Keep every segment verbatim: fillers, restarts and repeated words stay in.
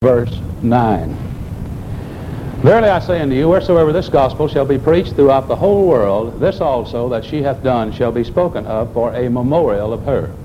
verse nine. Verily I say unto you, wheresoever this gospel shall be preached throughout the whole world, this also that she hath done shall be spoken of for a memorial of her.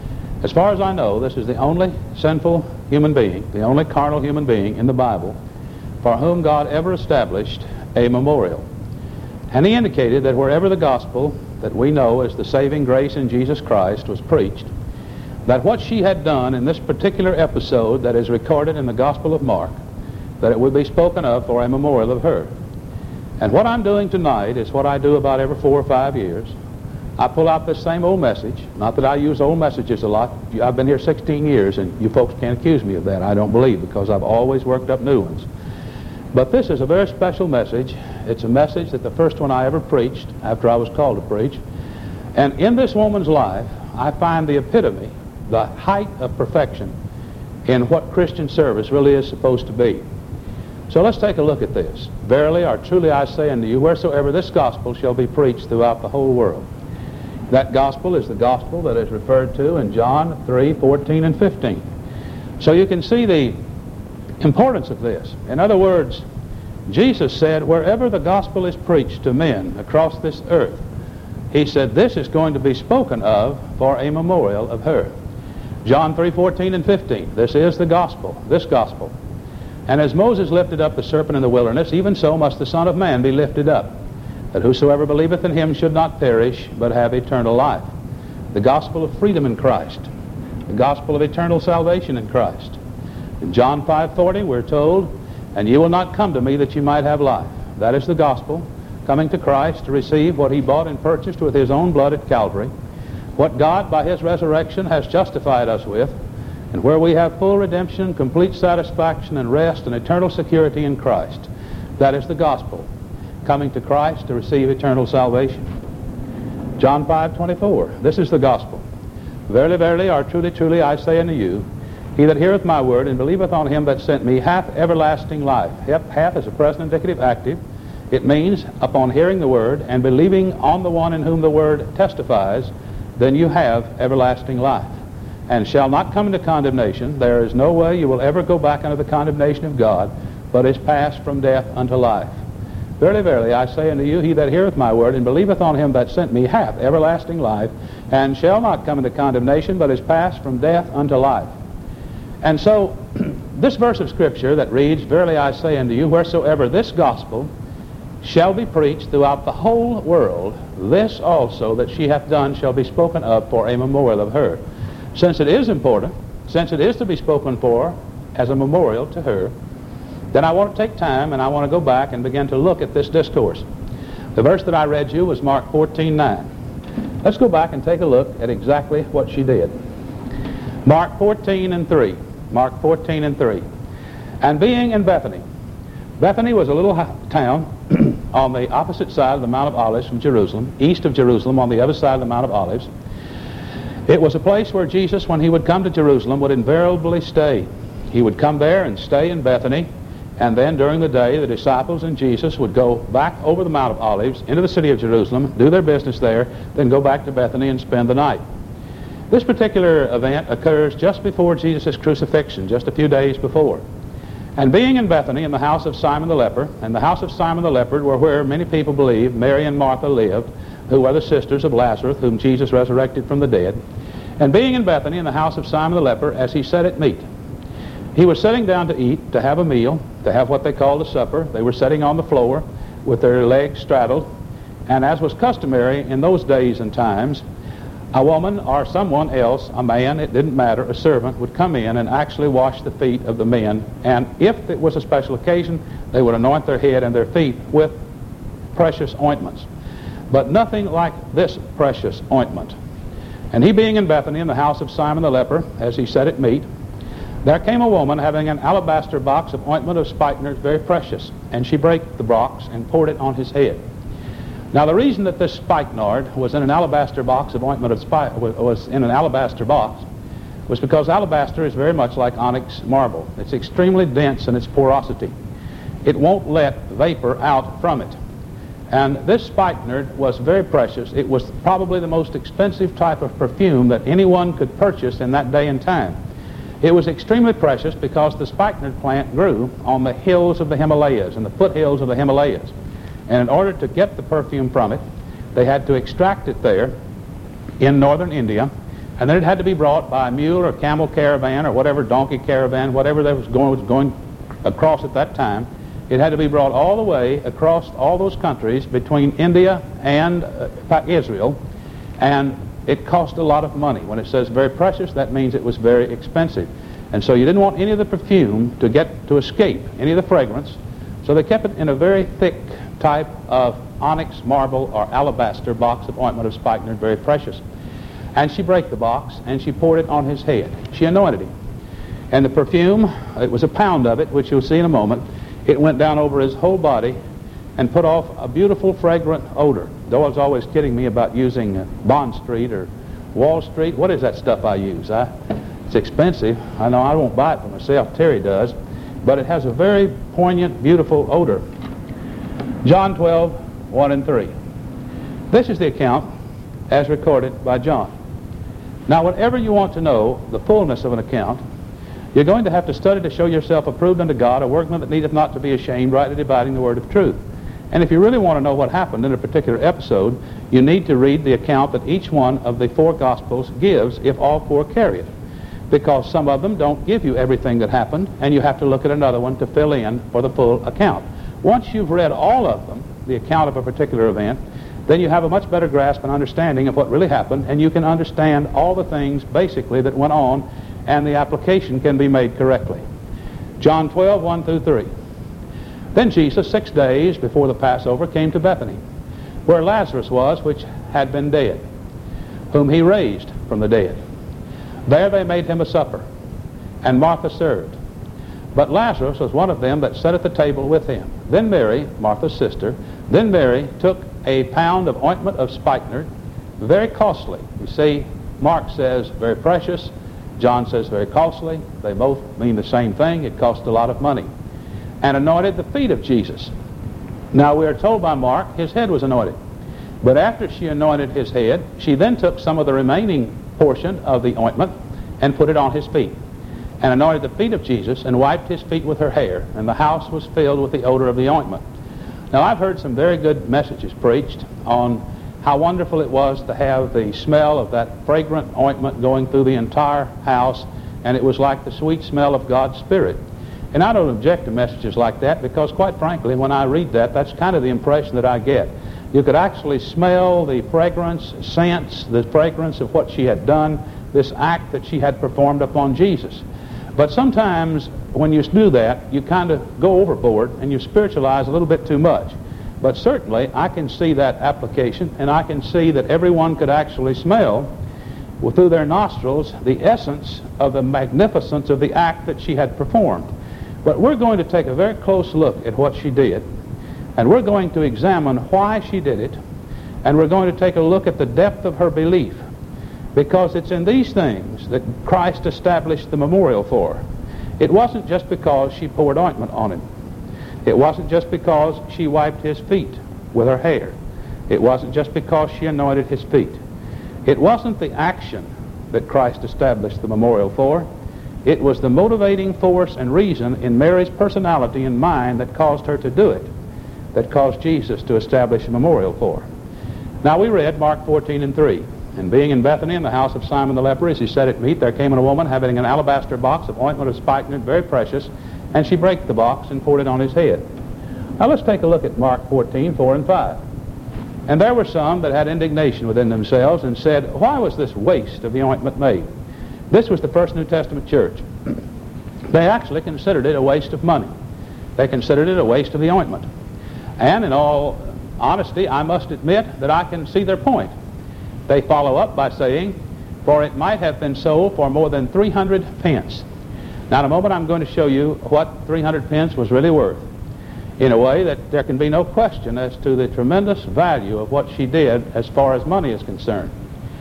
As far as I know, this is the only sinful human being, the only carnal human being in the Bible for whom God ever established a memorial. And he indicated that wherever the gospel that we know as the saving grace in Jesus Christ was preached, that what she had done in this particular episode that is recorded in the Gospel of Mark, that it would be spoken of for a memorial of her. And what I'm doing tonight is what I do about every four or five years. I pull out this same old message. Not that I use old messages a lot. I've been here sixteen years, and you folks can't accuse me of that, I don't believe, because I've always worked up new ones. But this is a very special message. It's a message that the first one I ever preached after I was called to preach. And in this woman's life, I find the epitome, the height of perfection in what Christian service really is supposed to be. So let's take a look at this. Verily or truly I say unto you, wheresoever this gospel shall be preached throughout the whole world. That gospel is the gospel that is referred to in John three, fourteen, and fifteen. So you can see the importance of this. In other words, Jesus said, wherever the gospel is preached to men across this earth, he said, this is going to be spoken of for a memorial of her. John three, fourteen, and fifteen. This is the gospel, this gospel. And as Moses lifted up the serpent in the wilderness, even so must the Son of Man be lifted up, that whosoever believeth in him should not perish, but have eternal life. The gospel of freedom in Christ. The gospel of eternal salvation in Christ. In John five forty, we're told, and ye will not come to me that ye might have life. That is the gospel, coming to Christ to receive what he bought and purchased with his own blood at Calvary, what God by his resurrection has justified us with, and where we have full redemption, complete satisfaction, and rest and eternal security in Christ. That is the gospel, coming to Christ to receive eternal salvation. John five twenty-four, this is the gospel. Verily, verily, or truly, truly, I say unto you, he that heareth my word and believeth on him that sent me hath everlasting life. Hath is a present indicative active. It means upon hearing the word and believing on the one in whom the word testifies, then you have everlasting life, and shall not come into condemnation. There is no way you will ever go back under the condemnation of God, but is passed from death unto life. Verily, verily, I say unto you, he that heareth my word and believeth on him that sent me hath everlasting life, and shall not come into condemnation, but is passed from death unto life. And so, this verse of Scripture that reads, Verily I say unto you, wheresoever this gospel shall be preached throughout the whole world, this also that she hath done shall be spoken of for a memorial of her. Since it is important, since it is to be spoken for as a memorial to her, then I want to take time and I want to go back and begin to look at this discourse. The verse that I read you was Mark fourteen nine. Let's go back and take a look at exactly what she did. Mark fourteen and three. Mark fourteen and three. And being in Bethany. Bethany was a little town on the opposite side of the Mount of Olives from Jerusalem, east of Jerusalem on the other side of the Mount of Olives. It was a place where Jesus, when he would come to Jerusalem, would invariably stay. He would come there and stay in Bethany, and then during the day the disciples and Jesus would go back over the Mount of Olives into the city of Jerusalem, do their business there, then go back to Bethany and spend the night. This particular event occurs just before Jesus' crucifixion, just a few days before. And being in Bethany in the house of Simon the leper, and the house of Simon the leper were where many people believe Mary and Martha lived, who were the sisters of Lazarus, whom Jesus resurrected from the dead. And being in Bethany in the house of Simon the leper, as he sat at meat. He was sitting down to eat, to have a meal, to have what they called a supper. They were sitting on the floor with their legs straddled. And as was customary in those days and times, a woman or someone else, a man, it didn't matter, a servant, would come in and actually wash the feet of the men. And if it was a special occasion, they would anoint their head and their feet with precious ointments. But nothing like this precious ointment. And he being in Bethany in the house of Simon the leper, as he sat at meat, there came a woman having an alabaster box of ointment of spikenard, very precious. And she brake the box and poured it on his head. Now the reason that this spikenard was in an alabaster box of ointment of spi- was in an alabaster box was because alabaster is very much like onyx marble. It's extremely dense in its porosity. It won't let vapor out from it. And this spikenard was very precious. It was probably the most expensive type of perfume that anyone could purchase in that day and time. It was extremely precious because the spikenard plant grew on the hills of the Himalayas and the foothills of the Himalayas. And in order to get the perfume from it, they had to extract it there in northern India, and then it had to be brought by a mule or camel caravan or whatever, donkey caravan, whatever that was going, was going across at that time. It had to be brought all the way across all those countries between India and uh, Israel, and it cost a lot of money. When it says very precious, that means it was very expensive. And so you didn't want any of the perfume to get to escape, any of the fragrance, so they kept it in a very thick type of onyx, marble, or alabaster box of ointment of spikenard, very precious. And she brake the box, and she poured it on his head. She anointed him. And the perfume, it was a pound of it, which you'll see in a moment. It went down over his whole body and put off a beautiful, fragrant odor. Doyle's always kidding me about using uh, Bond Street or Wall Street. What is that stuff I use? I, it's expensive. I know I won't buy it for myself. Terry does. But it has a very poignant, beautiful odor. John twelve, one and three. This is the account as recorded by John. Now, whenever you want to know the fullness of an account, you're going to have to study to show yourself approved unto God, a workman that needeth not to be ashamed, rightly dividing the word of truth. And if you really want to know what happened in a particular episode, you need to read the account that each one of the four Gospels gives if all four carry it. Because some of them don't give you everything that happened, and you have to look at another one to fill in for the full account. Once you've read all of them, the account of a particular event, then you have a much better grasp and understanding of what really happened, and you can understand all the things basically that went on, and the application can be made correctly. John twelve, one through three. Then Jesus, six days before the Passover, came to Bethany, where Lazarus was, which had been dead, whom he raised from the dead. There they made him a supper, and Martha served. But Lazarus was one of them that sat at the table with him. Then Mary, Martha's sister, then Mary took a pound of ointment of spikenard, very costly. You see, Mark says very precious, John says very costly. They both mean the same thing. It cost a lot of money. And anointed the feet of Jesus. Now we are told by Mark his head was anointed. But after she anointed his head, she then took some of the remaining portion of the ointment and put it on his feet, and anointed the feet of Jesus and wiped his feet with her hair, and the house was filled with the odor of the ointment. Now I've heard some very good messages preached on how wonderful it was to have the smell of that fragrant ointment going through the entire house, and it was like the sweet smell of God's Spirit. And I don't object to messages like that, because quite frankly, when I read that, that's kind of the impression that I get. You could actually smell the fragrance, sense the fragrance of what she had done, this act that she had performed upon Jesus. But sometimes when you do that, you kind of go overboard and you spiritualize a little bit too much. But certainly I can see that application, and I can see that everyone could actually smell well, through their nostrils the essence of the magnificence of the act that she had performed. But we're going to take a very close look at what she did, and we're going to examine why she did it, and we're going to take a look at the depth of her belief, because it's in these things that Christ established the memorial for her. It wasn't just because she poured ointment on him. It wasn't just because she wiped his feet with her hair. It wasn't just because she anointed his feet. It wasn't the action that Christ established the memorial for. It was the motivating force and reason in Mary's personality and mind that caused her to do it, that caused Jesus to establish a memorial for her. Now we read Mark fourteen and three. And being in Bethany in the house of Simon the leper, as he sat at meat, there came in a woman having an alabaster box of ointment of spikenard, very precious, and she brake the box and poured it on his head. Now let's take a look at Mark fourteen, four and five. And there were some that had indignation within themselves and said, why was this waste of the ointment made? This was the First New Testament church. They actually considered it a waste of money. They considered it a waste of the ointment. And in all honesty, I must admit that I can see their point. They follow up by saying, for it might have been sold for more than three hundred pence. Now in a moment I'm going to show you what three hundred pence was really worth, in a way that there can be no question as to the tremendous value of what she did as far as money is concerned,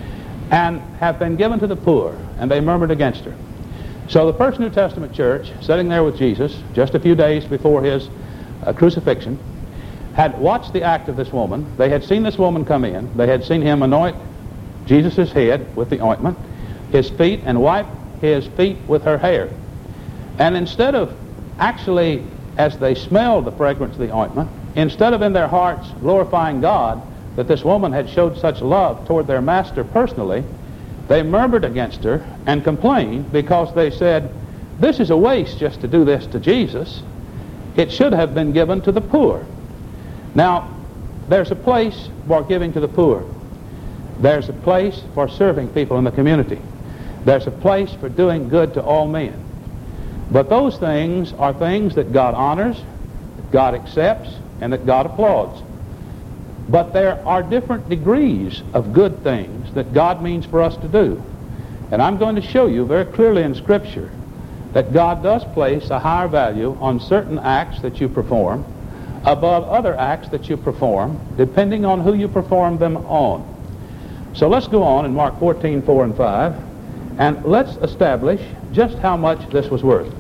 and have been given to the poor, and they murmured against her. So the First New Testament church, sitting there with Jesus just a few days before his uh, crucifixion, had watched the act of this woman. They had seen this woman come in. They had seen him anoint Jesus' head with the ointment, his feet, and wipe his feet with her hair. And instead of actually, as they smelled the fragrance of the ointment, instead of in their hearts glorifying God that this woman had showed such love toward their master personally, they murmured against her and complained because they said, this is a waste just to do this to Jesus. It should have been given to the poor. Now, there's a place for giving to the poor. There's a place for serving people in the community. There's a place for doing good to all men. But those things are things that God honors, that God accepts, and that God applauds. But there are different degrees of good things that God means for us to do. And I'm going to show you very clearly in Scripture that God does place a higher value on certain acts that you perform above other acts that you perform, depending on who you perform them on. So let's go on in Mark fourteen, four and five, and let's establish just how much this was worth.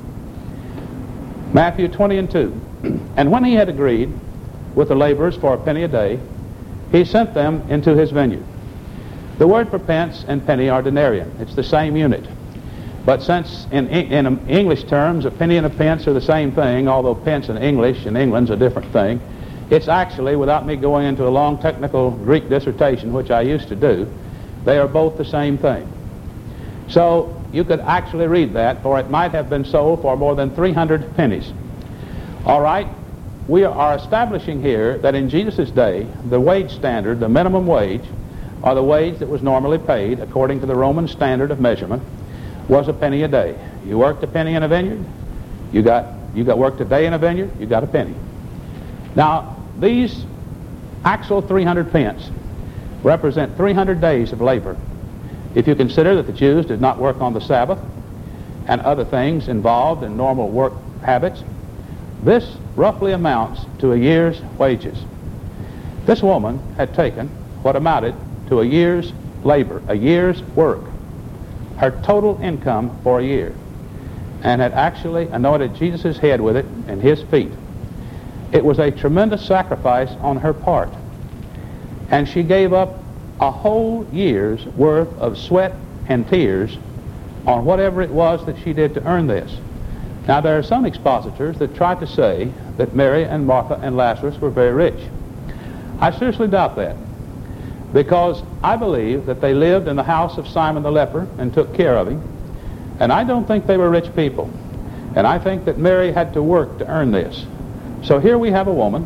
Matthew twenty and two. And when he had agreed with the laborers for a penny a day, he sent them into his vineyard. The word for pence and penny are denarian. It's the same unit. But since in, in English terms a penny and a pence are the same thing, although pence in English in England's a different thing, it's actually, without me going into a long technical Greek dissertation, which I used to do, they are both the same thing. So you could actually read that, for it might have been sold for more than three hundred pennies. All right, we are establishing here that in Jesus' day, the wage standard, the minimum wage, or the wage that was normally paid according to the Roman standard of measurement, was a penny a day. You worked a penny in a vineyard, you got you got worked a day in a vineyard, you got a penny. Now, these actual three hundred pence represent three hundred days of labor. If you consider that the Jews did not work on the Sabbath and other things involved in normal work habits, this roughly amounts to a year's wages. This woman had taken what amounted to a year's labor, a year's work, her total income for a year, and had actually anointed Jesus' head with it and his feet. It was a tremendous sacrifice on her part, and she gave up a whole year's worth of sweat and tears on whatever it was that she did to earn this. Now, there are some expositors that try to say that Mary and Martha and Lazarus were very rich. I seriously doubt that, because I believe that they lived in the house of Simon the leper and took care of him, and I don't think they were rich people. And I think that Mary had to work to earn this. So here we have a woman,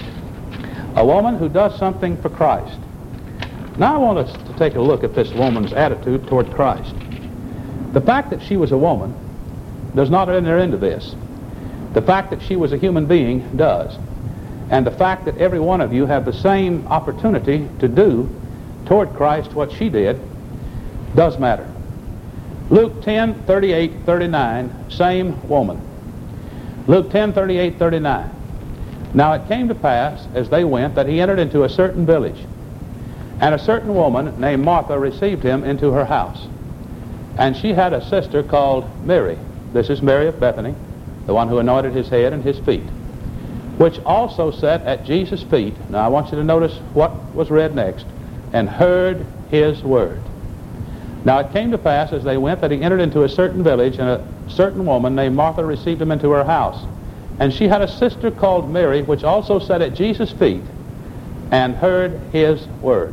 a woman who does something for Christ. Now I want us to take a look at this woman's attitude toward Christ. The fact that she was a woman does not enter into this. The fact that she was a human being does. And the fact that every one of you have the same opportunity to do toward Christ what she did does matter. Luke ten, thirty-eight, thirty-nine, same woman. Luke ten, thirty-eight, thirty-nine. Now it came to pass, as they went, that he entered into a certain village, and a certain woman named Martha received him into her house. And she had a sister called Mary. This is Mary of Bethany, the one who anointed his head and his feet, which also sat at Jesus' feet. Now I want you to notice what was read next. And heard his word. Now it came to pass as they went that he entered into a certain village, and a certain woman named Martha received him into her house. And she had a sister called Mary, which also sat at Jesus' feet and heard his word.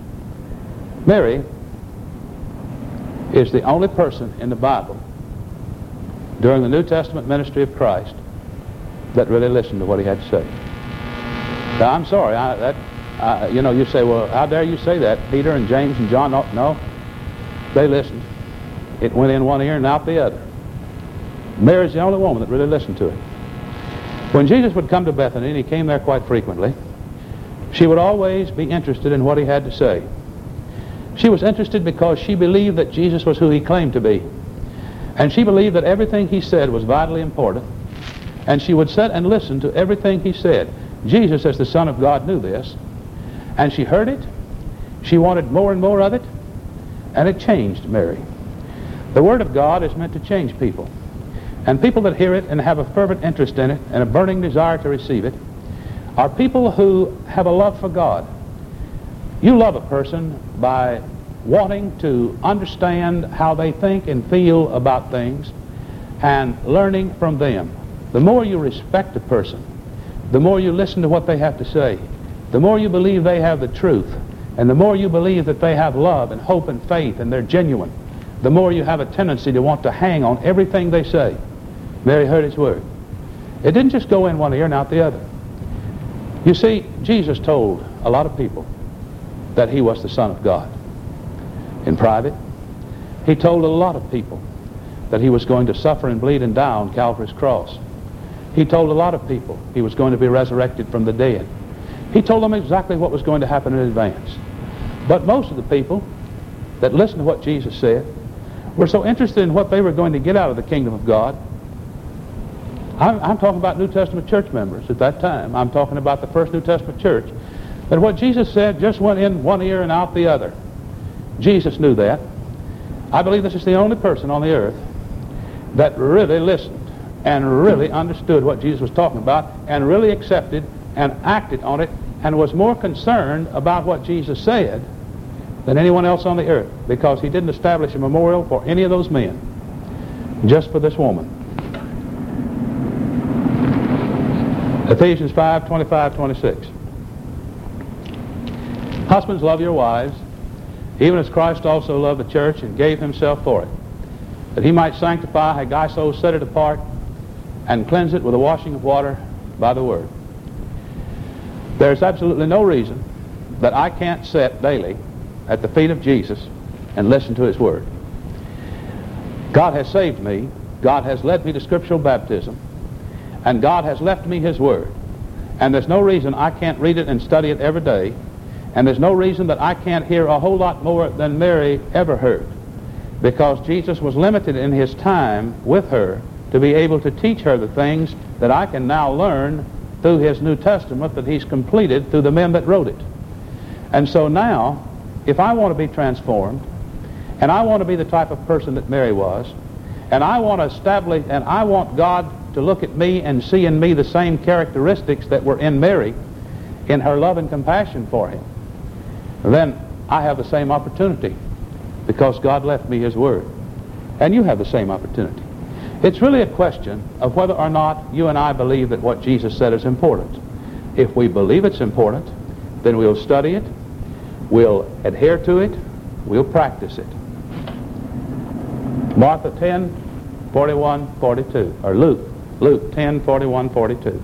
Mary is the only person in the Bible during the New Testament ministry of Christ that really listened to what he had to say. Now, I'm sorry, I, that, uh, you know, you say, well, how dare you say that? Peter and James and John, no, no, they listened. It went in one ear and out the other. Mary's the only woman that really listened to it. When Jesus would come to Bethany, and he came there quite frequently, she would always be interested in what he had to say. She was interested because she believed that Jesus was who he claimed to be. And she believed that everything he said was vitally important. And she would sit and listen to everything he said. Jesus, as the Son of God, knew this. And she heard it. She wanted more and more of it. And it changed Mary. The Word of God is meant to change people. And people that hear it and have a fervent interest in it and a burning desire to receive it are people who have a love for God. You love a person by wanting to understand how they think and feel about things and learning from them. The more you respect a person, the more you listen to what they have to say, the more you believe they have the truth, and the more you believe that they have love and hope and faith and they're genuine, the more you have a tendency to want to hang on everything they say. Mary heard his word. It didn't just go in one ear and out the other. You see, Jesus told a lot of people that he was the Son of God. In private, he told a lot of people that he was going to suffer and bleed and die on Calvary's cross. He told a lot of people he was going to be resurrected from the dead. He told them exactly what was going to happen in advance. But most of the people that listened to what Jesus said were so interested in what they were going to get out of the kingdom of God. I'm, I'm talking about New Testament church members at that time. I'm talking about the first New Testament church. That what Jesus said just went in one ear and out the other. Jesus knew that. I believe this is the only person on the earth that really listened and really understood what Jesus was talking about and really accepted and acted on it and was more concerned about what Jesus said than anyone else on the earth, because he didn't establish a memorial for any of those men, just for this woman. Ephesians five, twenty-five, twenty-six. Husbands, love your wives, even as Christ also loved the church and gave himself for it, that he might sanctify, hagiso, set it apart, and cleanse it with the washing of water by the word. There's absolutely no reason that I can't sit daily at the feet of Jesus and listen to his word. God has saved me. God has led me to scriptural baptism. And God has left me his word. And there's no reason I can't read it and study it every day. And there's no reason that I can't hear a whole lot more than Mary ever heard. Because Jesus was limited in his time with her to be able to teach her the things that I can now learn through his New Testament that he's completed through the men that wrote it. And so now, if I want to be transformed, and I want to be the type of person that Mary was, and I want to establish, and I want God to look at me and see in me the same characteristics that were in Mary, in her love and compassion for him, then I have the same opportunity, because God left me his word. And you have the same opportunity. It's really a question of whether or not you and I believe that what Jesus said is important. If we believe it's important, then we'll study it, we'll adhere to it, we'll practice it. Martha ten, forty-one, forty-two, or Luke, Luke ten, forty-one, forty-two.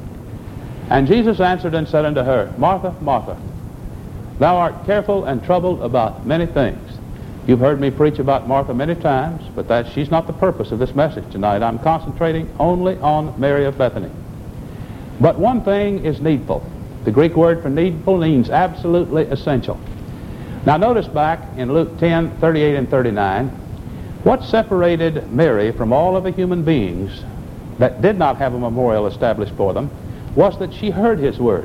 And Jesus answered and said unto her, Martha, Martha, thou art careful and troubled about many things. You've heard me preach about Martha many times, but that she's not the purpose of this message tonight. I'm concentrating only on Mary of Bethany. But one thing is needful. The Greek word for needful means absolutely essential. Now notice back in Luke ten, thirty-eight and thirty-nine, what separated Mary from all of the human beings that did not have a memorial established for them was that she heard his word.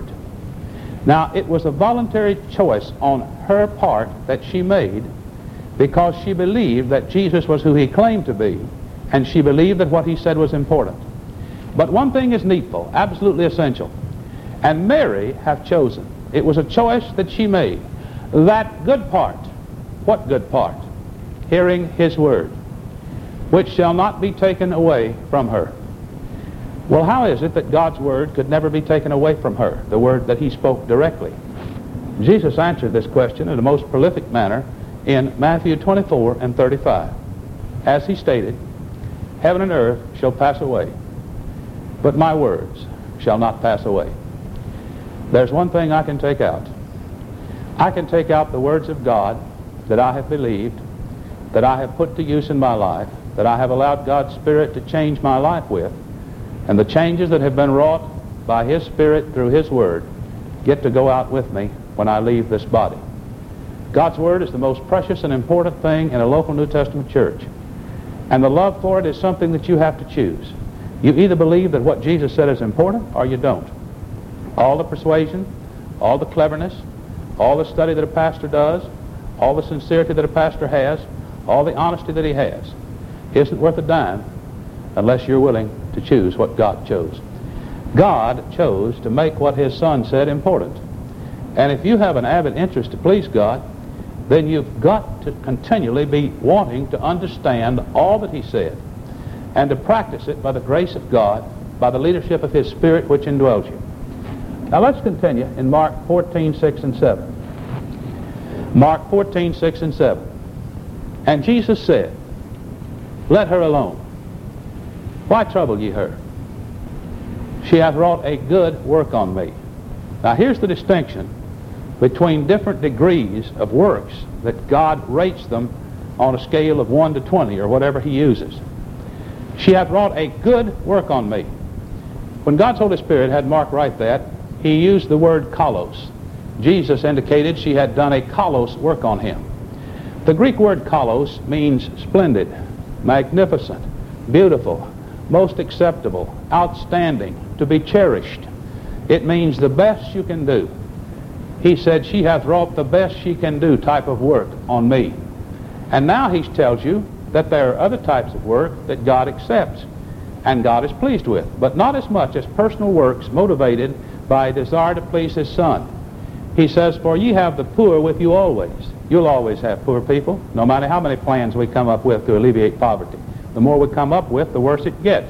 Now it was a voluntary choice on her part that she made, because she believed that Jesus was who he claimed to be, and she believed that what he said was important. But one thing is needful, absolutely essential, and Mary hath chosen. It was a choice that she made. That good part. What good part? Hearing his word, which shall not be taken away from her. Well, how is it that God's word could never be taken away from her, the word that he spoke directly? Jesus answered this question in a most prolific manner in Matthew twenty-four and thirty-five. As he stated, heaven and earth shall pass away, but my words shall not pass away. There's one thing I can take out. I can take out the words of God that I have believed, that I have put to use in my life, that I have allowed God's Spirit to change my life with, and the changes that have been wrought by his Spirit through his word get to go out with me when I leave this body. God's word is the most precious and important thing in a local New Testament church. And the love for it is something that you have to choose. You either believe that what Jesus said is important or you don't. All the persuasion, all the cleverness, all the study that a pastor does, all the sincerity that a pastor has, all the honesty that he has, isn't worth a dime unless you're willing to choose what God chose. God chose to make what his Son said important. And if you have an avid interest to please God, then you've got to continually be wanting to understand all that he said and to practice it by the grace of God, by the leadership of his Spirit which indwells you. Now let's continue in Mark fourteen, six and seven. Mark fourteen, six and seven. And Jesus said, let her alone. Why trouble ye her? She hath wrought a good work on me. Now here's the distinction between different degrees of works that God rates them on a scale of one to twenty or whatever he uses. She hath wrought a good work on me. When God's Holy Spirit had Mark write that, he used the word kalos. Jesus indicated she had done a kalos work on him. The Greek word kalos means splendid, magnificent, beautiful, most acceptable, outstanding, to be cherished. It means the best you can do. He said, she hath wrought the best she can do type of work on me. And now he tells you that there are other types of work that God accepts and God is pleased with, but not as much as personal works motivated by a desire to please his Son. He says, for ye have the poor with you always. You'll always have poor people, no matter how many plans we come up with to alleviate poverty. The more we come up with, the worse it gets.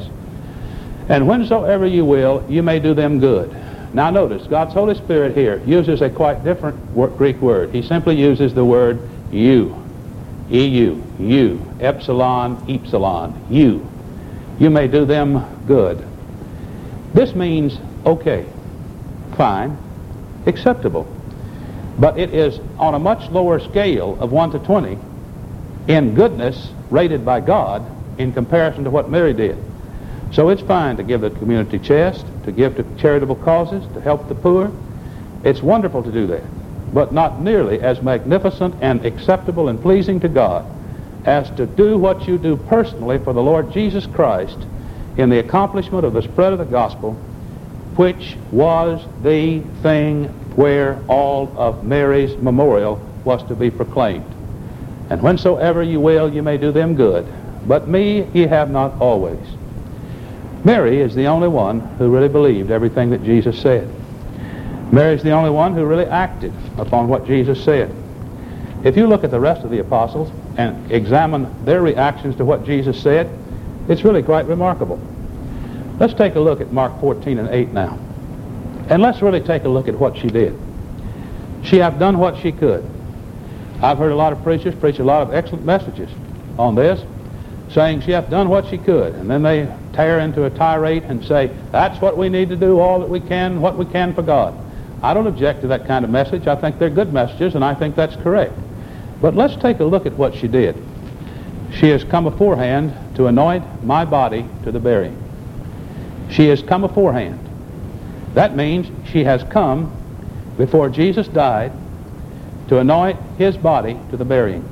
And whensoever you will, you may do them good. Now notice, God's Holy Spirit here uses a quite different Greek word. He simply uses the word you. E U. You. Epsilon, epsilon. You. You may do them good. This means okay, fine, acceptable. But it is on a much lower scale of one to twenty in goodness rated by God in comparison to what Mary did. So it's fine to give the community chest, to give to charitable causes, to help the poor. It's wonderful to do that, but not nearly as magnificent and acceptable and pleasing to God as to do what you do personally for the Lord Jesus Christ in the accomplishment of the spread of the gospel, which was the thing where all of Mary's memorial was to be proclaimed. And whensoever you will, you may do them good, but me ye have not always. Mary is the only one who really believed everything that Jesus said. Mary is the only one who really acted upon what Jesus said. If you look at the rest of the apostles and examine their reactions to what Jesus said, it's really quite remarkable. Let's take a look at Mark fourteen and eight now. And let's really take a look at what she did. She hath done what she could. I've heard a lot of preachers preach a lot of excellent messages on this, saying she hath done what she could. And then they tear into a tirade and say, that's what we need to do, all that we can, what we can for God. I don't object to that kind of message. I think they're good messages, and I think that's correct. But let's take a look at what she did. She has come aforehand to anoint my body to the burying. She has come aforehand. That means she has come before Jesus died to anoint his body to the burying.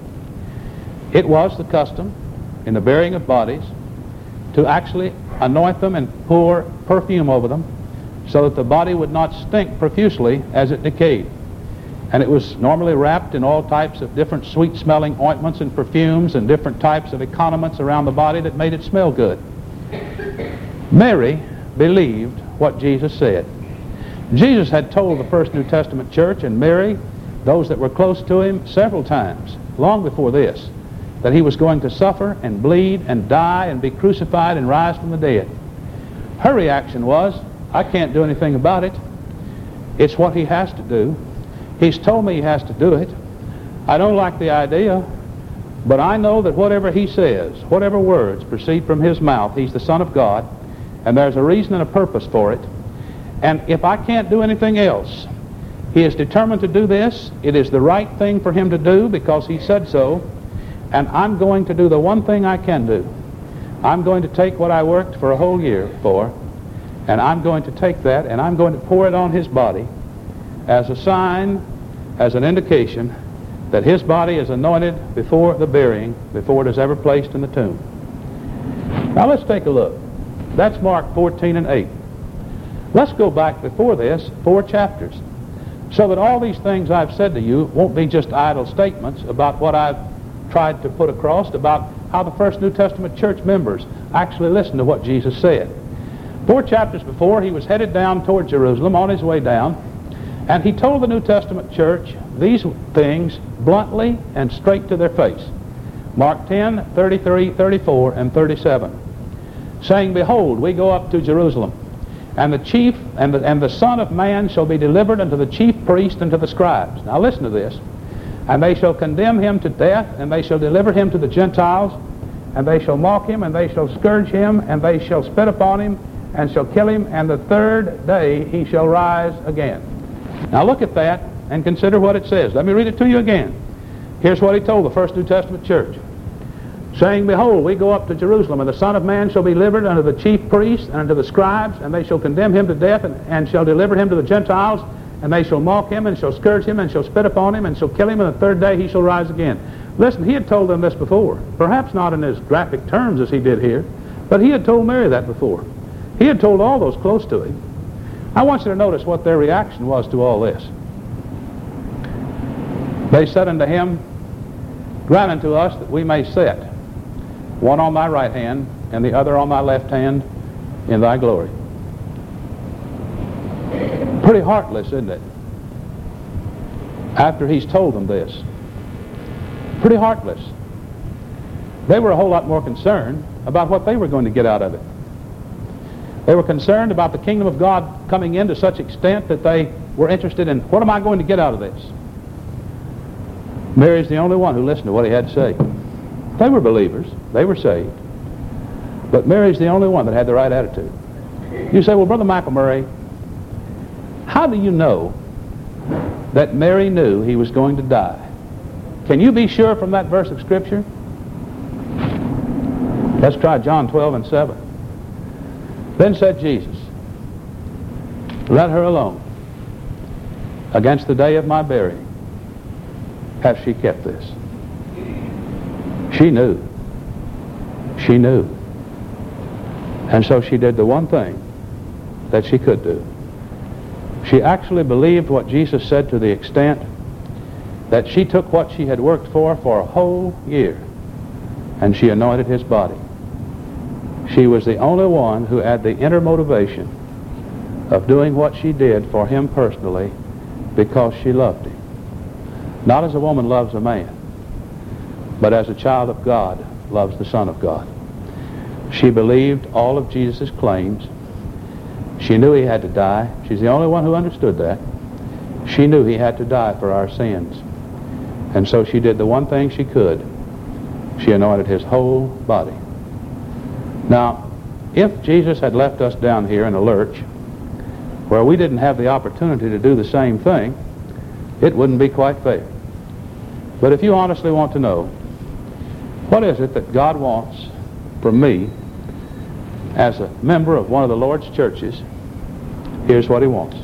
It was the custom in the burying of bodies to actually anoint them and pour perfume over them so that the body would not stink profusely as it decayed. And it was normally wrapped in all types of different sweet-smelling ointments and perfumes and different types of economents around the body that made it smell good. Mary believed what Jesus said. Jesus had told the first New Testament church and Mary, those that were close to him, several times, long before this, that he was going to suffer and bleed and die and be crucified and rise from the dead. Her reaction was, I can't do anything about it. It's what he has to do. He's told me he has to do it. I don't like the idea, but I know that whatever he says, whatever words proceed from his mouth, he's the Son of God, and there's a reason and a purpose for it. And if I can't do anything else, he is determined to do this. It is the right thing for him to do because he said so, and I'm going to do the one thing I can do. I'm going to take what I worked for a whole year for, and I'm going to take that and I'm going to pour it on his body as a sign, as an indication that his body is anointed before the burying, before it is ever placed in the tomb. Now let's take a look. That's Mark fourteen and eight. Let's go back before this four chapters so that all these things I've said to you won't be just idle statements about what I've tried to put across about how the first New Testament church members actually listened to what Jesus said. Four chapters before, he was headed down toward Jerusalem on his way down, and he told the New Testament church these things bluntly and straight to their face. Mark ten, thirty-three, thirty-four, and thirty-seven. Saying, Behold, we go up to Jerusalem, and the chief and the, and the Son of Man shall be delivered unto the chief priests and to the scribes. Now listen to this. And they shall condemn him to death, and they shall deliver him to the Gentiles, and they shall mock him, and they shall scourge him, and they shall spit upon him, and shall kill him, and the third day he shall rise again. Now look at that and consider what it says. Let me read it to you again. Here's what he told the first New Testament church. Saying, Behold, we go up to Jerusalem, and the Son of Man shall be delivered unto the chief priests and unto the scribes, and they shall condemn him to death, and, and shall deliver him to the Gentiles, and they shall mock him, and shall scourge him, and shall spit upon him, and shall kill him, and the third day he shall rise again. Listen, he had told them this before. Perhaps not in as graphic terms as he did here, but he had told Mary that before. He had told all those close to him. I want you to notice what their reaction was to all this. They said unto him, Grant unto us that we may sit, one on thy right hand, and the other on thy left hand, in thy glory. Pretty heartless, isn't it? After he's told them this. Pretty heartless. They were a whole lot more concerned about what they were going to get out of it. They were concerned about the kingdom of God coming in to such extent that they were interested in, what am I going to get out of this? Mary's the only one who listened to what he had to say. They were believers. They were saved. But Mary's the only one that had the right attitude. You say, well, Brother McElmurray, how do you know that Mary knew he was going to die? Can you be sure from that verse of Scripture? Let's try John twelve and seven. Then said Jesus, Let her alone. Against the day of my burying hath she kept this. She knew. She knew. And so she did the one thing that she could do. She actually believed what Jesus said to the extent that she took what she had worked for for a whole year and she anointed his body. She was the only one who had the inner motivation of doing what she did for him personally because she loved him. Not as a woman loves a man, but as a child of God loves the Son of God. She believed all of Jesus' claims. She knew he had to die. She's the only one who understood that. She knew he had to die for our sins. And so she did the one thing she could. She anointed his whole body. Now, if Jesus had left us down here in a lurch where we didn't have the opportunity to do the same thing, it wouldn't be quite fair. But if you honestly want to know, what is it that God wants from me as a member of one of the Lord's churches? Here's what he wants.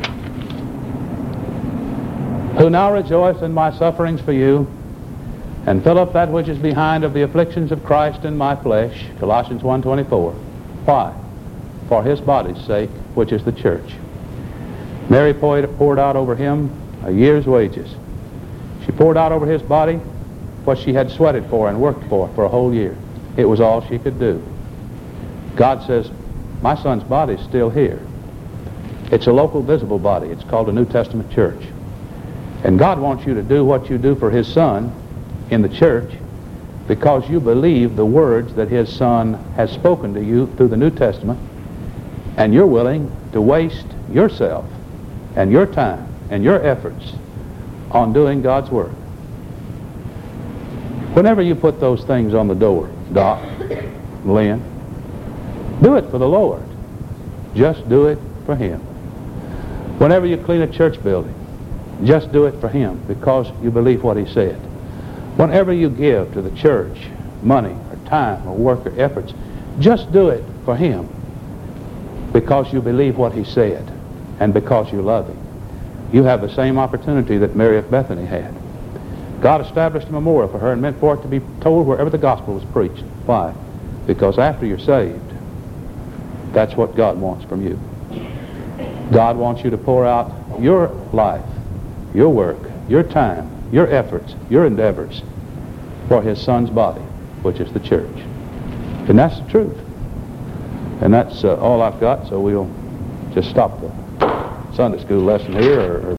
Who now rejoice in my sufferings for you, and fill up that which is behind of the afflictions of Christ in my flesh. Colossians one twenty-four. Why? For his body's sake, which is the church. Mary poured out over him a year's wages. She poured out over his body what she had sweated for and worked for for a whole year. It was all she could do. God says, my son's body's still here. It's a local visible body. It's called a New Testament church. And God wants you to do what you do for his son in the church because you believe the words that his son has spoken to you through the New Testament, and you're willing to waste yourself and your time and your efforts on doing God's work. Whenever you put those things on the door, Doc, Lynn, do it for the Lord. Just do it for him. Whenever you clean a church building, just do it for him because you believe what he said. Whenever you give to the church money or time or work or efforts, just do it for him because you believe what he said and because you love him. You have the same opportunity that Mary of Bethany had. God established a memorial for her and meant for it to be told wherever the gospel was preached. Why? Because after you're saved, that's what God wants from you. God wants you to pour out your life, your work, your time, your efforts, your endeavors for his son's body, which is the church. And that's the truth. And that's uh, all I've got, so we'll just stop the Sunday school lesson here, or, or